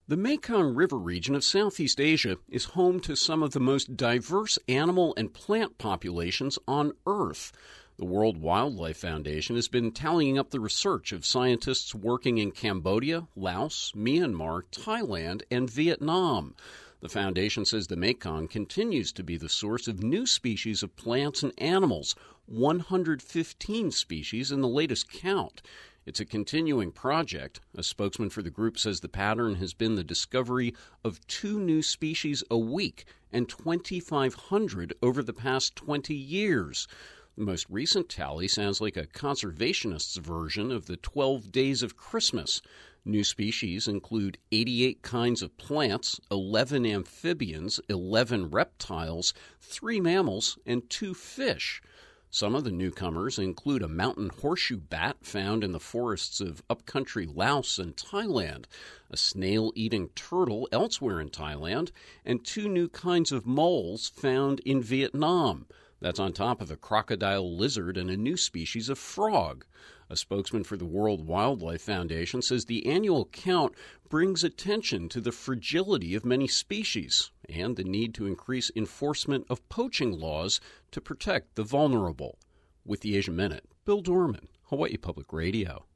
The Mekong River region of Southeast Asia is home to some of the most diverse animal and plant populations on Earth. The World Wildlife Foundation has been tallying up the research of scientists working in Cambodia, Laos, Myanmar, Thailand, and Vietnam. The foundation says the Mekong continues to be the source of new species of plants and animals, 115 species in the latest count. It's a continuing project. A spokesman for the group says the pattern has been the discovery of 2 new species a week and 2,500 over the past 20 years. The most recent tally sounds like a conservationist's version of the 12 Days of Christmas. New species include 88 kinds of plants, 11 amphibians, 11 reptiles, 3 mammals, and 2 fish. Some of the newcomers include a mountain horseshoe bat found in the forests of upcountry Laos and Thailand, a snail-eating turtle elsewhere in Thailand, and 2 new kinds of moles found in Vietnam. That's on top of a crocodile lizard and a new species of frog. A spokesman for the World Wildlife Foundation says the annual count brings attention to the fragility of many species and the need to increase enforcement of poaching laws to protect the vulnerable. With the Asia Minute, Bill Dorman, Hawaii Public Radio.